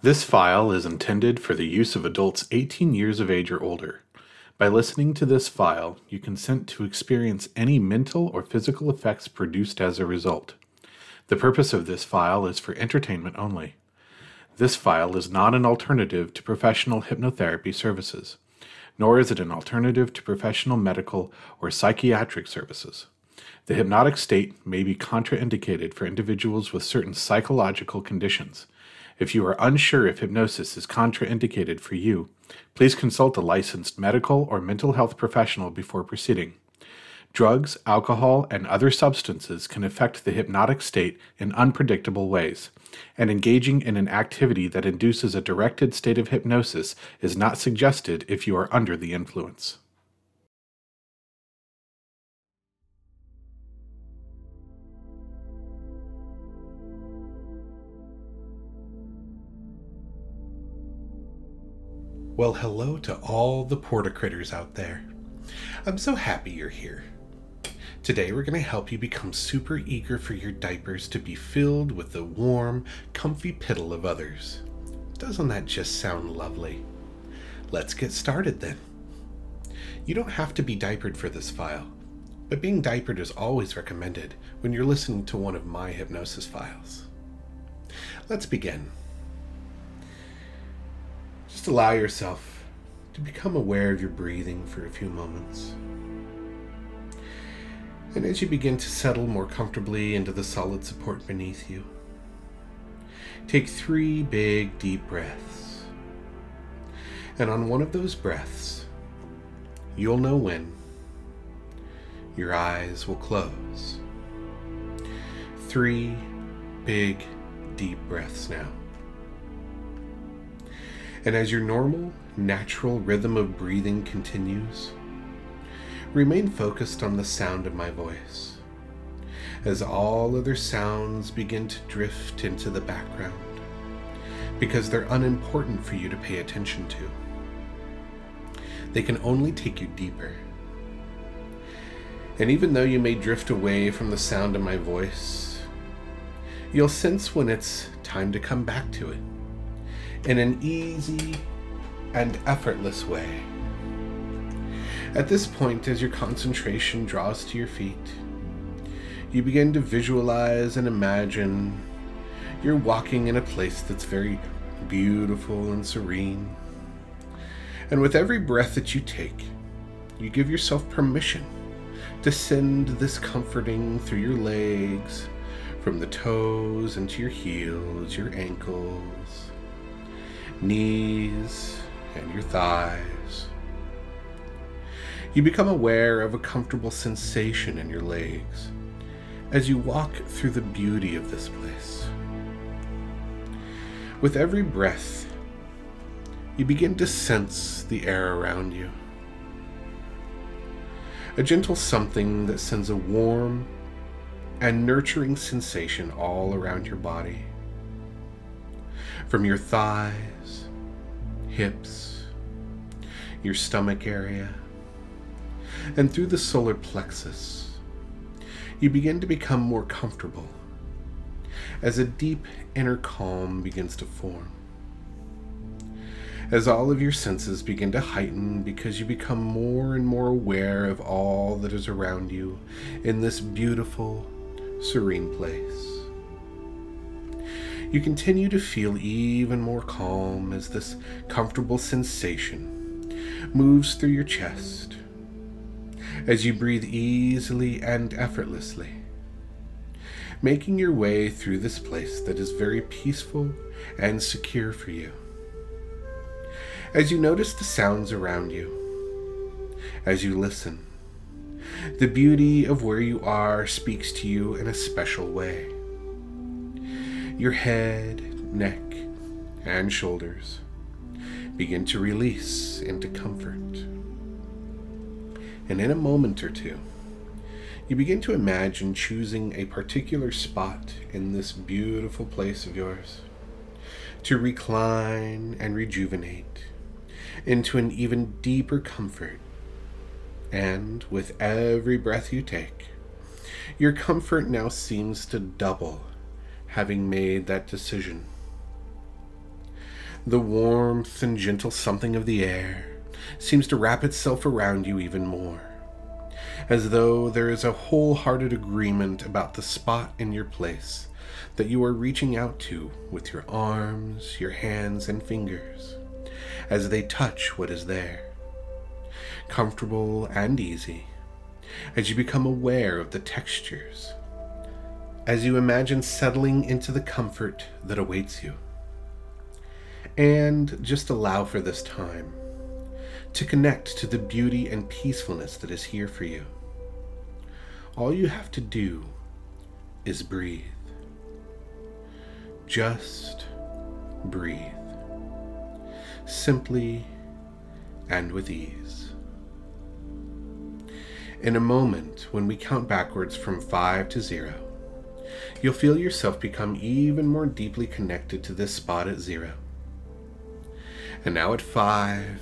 This file is intended for the use of adults 18 years of age or older. By listening to this file, you consent to experience any mental or physical effects produced as a result. The purpose of this file is for entertainment only. This file is not an alternative to professional hypnotherapy services, nor is it an alternative to professional medical or psychiatric services. The hypnotic state may be contraindicated for individuals with certain psychological conditions. If you are unsure if hypnosis is contraindicated for you, please consult a licensed medical or mental health professional before proceeding. Drugs, alcohol, and other substances can affect the hypnotic state in unpredictable ways, and engaging in an activity that induces a directed state of hypnosis is not suggested if you are under the influence. Well, hello to all the porta critters out there. I'm so happy you're here. Today we're going to help you become super eager for your diapers to be filled with the warm, comfy piddle of others. Doesn't that just sound lovely? Let's get started then. You don't have to be diapered for this file, but being diapered is always recommended when you're listening to one of my hypnosis files. Let's begin. Just allow yourself to become aware of your breathing for a few moments. And as you begin to settle more comfortably into the solid support beneath you, take 3 big, deep breaths. And on one of those breaths, you'll know when your eyes will close. 3 big, deep breaths now. And as your normal, natural rhythm of breathing continues, remain focused on the sound of my voice, as all other sounds begin to drift into the background, because they're unimportant for you to pay attention to. They can only take you deeper. And even though you may drift away from the sound of my voice, you'll sense when it's time to come back to it, in an easy and effortless way. At this point, as your concentration draws to your feet, you begin to visualize and imagine you're walking in a place that's very beautiful and serene. And with every breath that you take, you give yourself permission to send this comforting through your legs, from the toes into your heels, your ankles, knees, and your thighs. You become aware of a comfortable sensation in your legs as you walk through the beauty of this place. With every breath, you begin to sense the air around you. A gentle something that sends a warm and nurturing sensation all around your body. From your thighs, hips, your stomach area, and through the solar plexus, you begin to become more comfortable as a deep inner calm begins to form. As all of your senses begin to heighten because you become more and more aware of all that is around you in this beautiful, serene place. You continue to feel even more calm as this comfortable sensation moves through your chest, as you breathe easily and effortlessly, making your way through this place that is very peaceful and secure for you. As you notice the sounds around you, as you listen, the beauty of where you are speaks to you in a special way. Your head, neck, and shoulders begin to release into comfort. And in a moment or two, you begin to imagine choosing a particular spot in this beautiful place of yours to recline and rejuvenate into an even deeper comfort. And with every breath you take, your comfort now seems to double, having made that decision. The warmth and gentle something of the air seems to wrap itself around you even more, as though there is a wholehearted agreement about the spot in your place that you are reaching out to with your arms, your hands, and fingers, as they touch what is there. Comfortable and easy, as you become aware of the textures, as you imagine settling into the comfort that awaits you. And just allow for this time to connect to the beauty and peacefulness that is here for you. All you have to do is breathe. Just breathe. Simply and with ease. In a moment, when we count backwards from 5 to 0, you'll feel yourself become even more deeply connected to this spot at 0. And now at 5,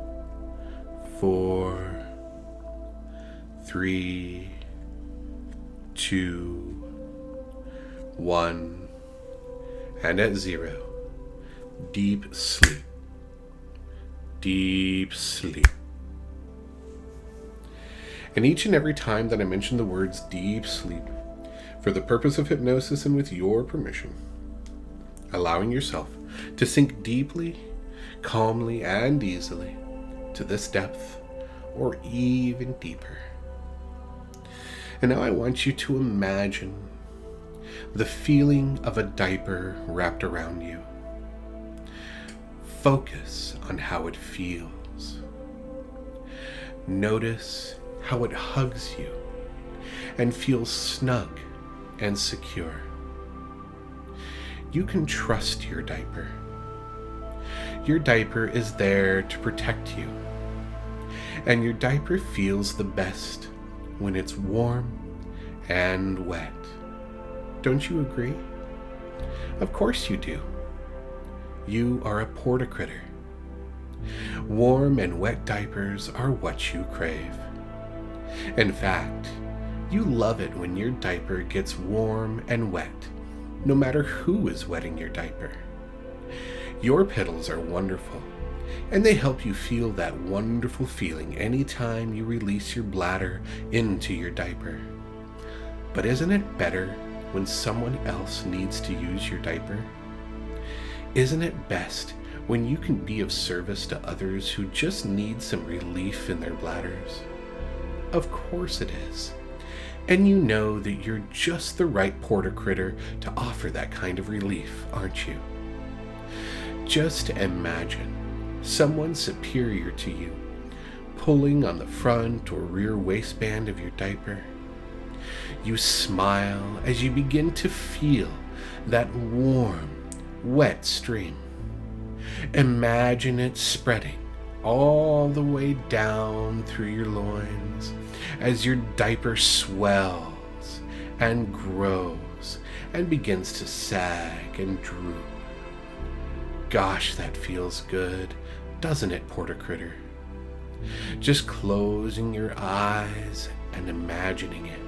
4, 3, 2, 1, and at 0, deep sleep. Deep sleep. And each and every time that I mention the words deep sleep, for the purpose of hypnosis and with your permission, allowing yourself to sink deeply, calmly, and easily to this depth or even deeper. And now I want you to imagine the feeling of a diaper wrapped around you. Focus on how it feels. Notice how it hugs you and feels snug and secure. You can trust your diaper. Your diaper is there to protect you. And your diaper feels the best when it's warm and wet. Don't you agree? Of course you do. You are a porta-critter. Warm and wet diapers are what you crave. In fact, you love it when your diaper gets warm and wet, no matter who is wetting your diaper. Your piddles are wonderful, and they help you feel that wonderful feeling anytime you release your bladder into your diaper. But isn't it better when someone else needs to use your diaper? Isn't it best when you can be of service to others who just need some relief in their bladders? Of course it is. And you know that you're just the right porta-critter to offer that kind of relief, aren't you? Just imagine someone superior to you pulling on the front or rear waistband of your diaper. You smile as you begin to feel that warm, wet stream. Imagine it spreading all the way down through your loins as your diaper swells and grows and begins to sag and droop. Gosh, that feels good, doesn't it, porta-critter? Just closing your eyes and imagining it.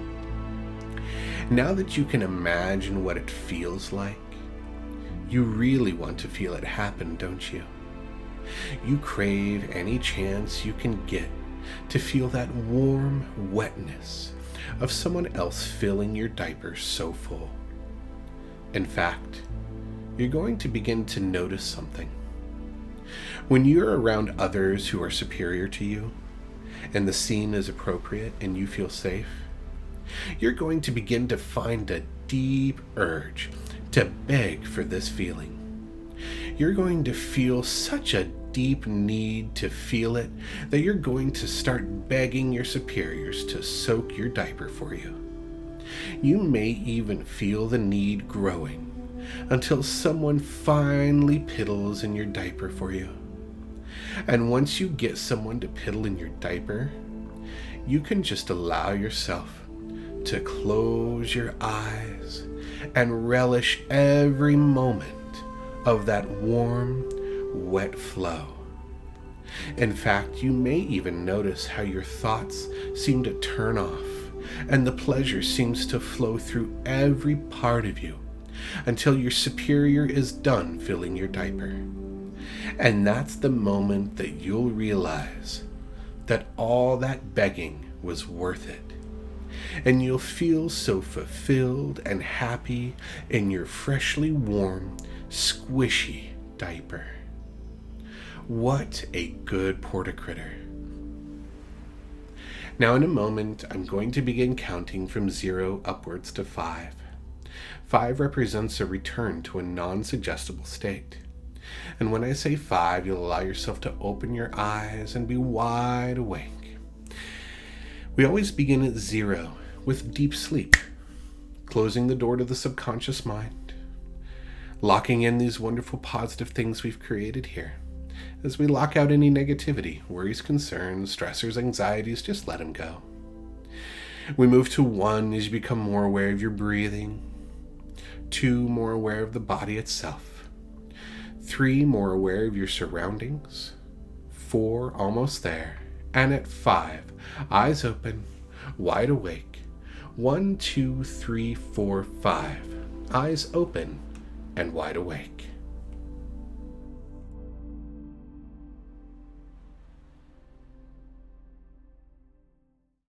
Now that you can imagine what it feels like, you really want to feel it happen, don't you? You crave any chance you can get to feel that warm wetness of someone else filling your diaper so full. In fact, you're going to begin to notice something. When you're around others who are superior to you, and the scene is appropriate and you feel safe, you're going to begin to find a deep urge to beg for this feeling. You're going to feel such a deep need to feel it that you're going to start begging your superiors to soak your diaper for you. You may even feel the need growing until someone finally piddles in your diaper for you. And once you get someone to piddle in your diaper, you can just allow yourself to close your eyes and relish every moment of that warm, wet flow. In fact, you may even notice how your thoughts seem to turn off and the pleasure seems to flow through every part of you until your superior is done filling your diaper. And that's the moment that you'll realize that all that begging was worth it. And you'll feel so fulfilled and happy in your freshly warm, squishy diaper. What a good porta critter. Now in a moment, I'm going to begin counting from 0 upwards to 5. 5 represents a return to a non-suggestible state. And when I say 5, you'll allow yourself to open your eyes and be wide awake. We always begin at 0 with deep sleep, closing the door to the subconscious mind, locking in these wonderful positive things we've created here. As we lock out any negativity, worries, concerns, stressors, anxieties, just let them go. We move to 1 as you become more aware of your breathing. 2, more aware of the body itself. 3, more aware of your surroundings. 4, almost there. And at 5, eyes open, wide awake. 1, 2, 3, 4, 5. Eyes open and wide awake.